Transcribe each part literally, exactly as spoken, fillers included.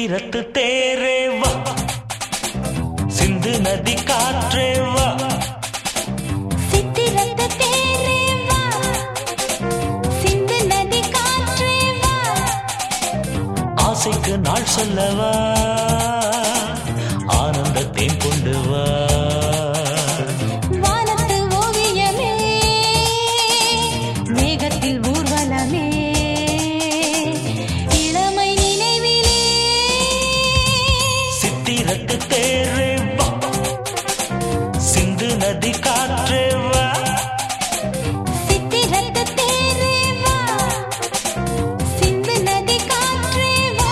சித்திரத்து தேரே வா, சிந்து நதி காற்றே வா. சித்திரத்து தேரே வா, சிந்து நதி காற்றே வா. ஆசைக்கு நாள் சொல்லவா, ஆனந்தத்தேன் கொண்டு வா. வானத்து ஓவியமே, மேகத்தில் ஊர்வலமே, இளமை நினைவிலே. சித்திரத்து தேரே வா, சிந்து நதி காற்றே வா. சித்திரத்து தேரே வா, சிந்து நதி காற்றே வா.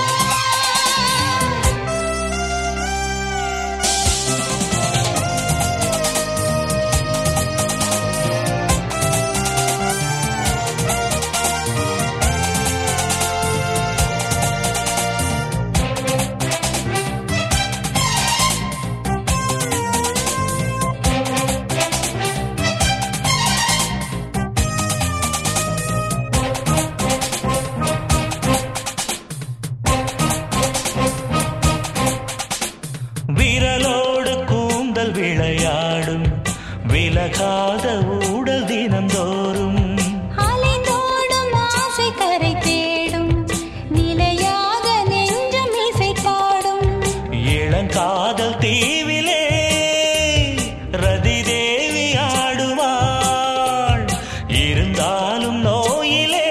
விரலோடு கூந்தல் விளையாடும், விலகாத ஊடல் தினந்தோறும். அலைந்தோடும் ஆசை கரை தேடும், நிலையாக நெஞ்சம் இசை பாடும். இளங்காதல் தீவிலே ரதி தேவி ஆடுவாள், இருந்தாலும் நோயிலே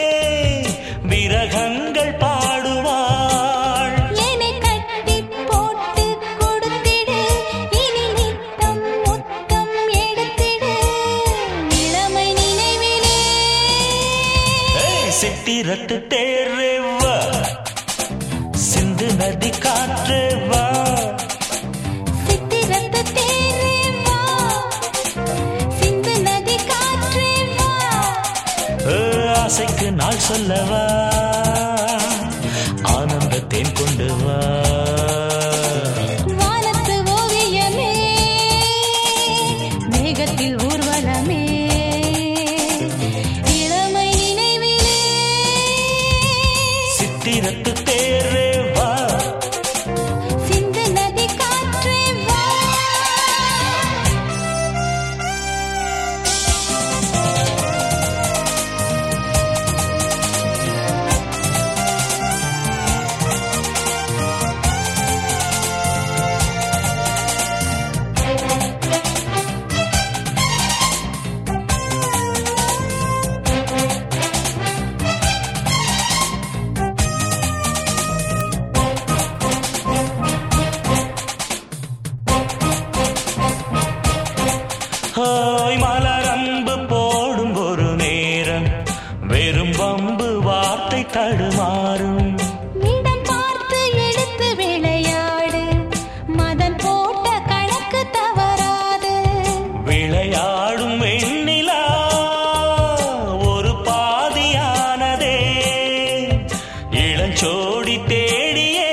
விரகங்கள் பாடுவாள். என்னை கட்டிப் போட்டு கொடுத்திடு, இனி நித்தம் முத்தம் எடுத்திடு, இளமை நினைவிலே. ஏய், சித்திரத்து தேரே வா, சிந்து நதி காற்றே வா. சித்திரத்து தேரே வா, சிந்து நதி காற்றே வா. ஏ, ஆசைக்கு நாள் சொல்லவா, ஆனந்தத்தேன் கொண்டு வா. வானத்து ஓவியமே, மேகத்தில் ஊர்வலமே, இளமை நினைவிலே. சித்திரத்து தேரே வா, சிந்து நதி காற்றே வா. ஹோய், மலரம்பு போடும் ஒரு நேரம், வெறும் வம்பு வார்த்தை தடுமாறும். இடம் பார்த்து எடுத்து விளையாடு, மதன் போட்ட கணக்கு தவறாது. விளையாடும் வெண்ணிலா ஒரு பாதியானதே, இளஞ்சோடி தேடியே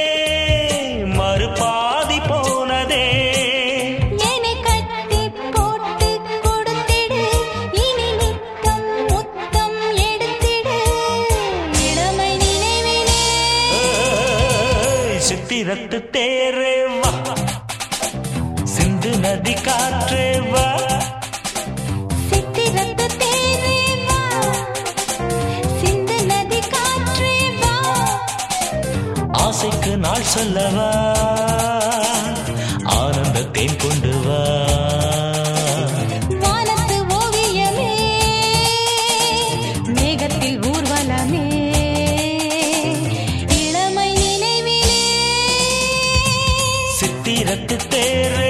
மறுபாதி போனதே. என்னை கட்டிப் போட்டு கொடுத்திடு, இனி நித்தம் முத்தம் எடுத்திடு, இளமை நினைவிலே. ஏய், சித்திரத்து தேரே வா, சிந்து நதி காற்றே வா. சித்திரத்து தேரே வா, சிந்து நதி காற்றே வா. ஆசைக்கு நாள் சொல்லவா, ஆனந்தத்தேன் கொண்டு வா. வானத்து ஓவியமே, மேகத்தில் ஊர்வலமே, இளமை நினைவிலே. சித்திரத்து தேரே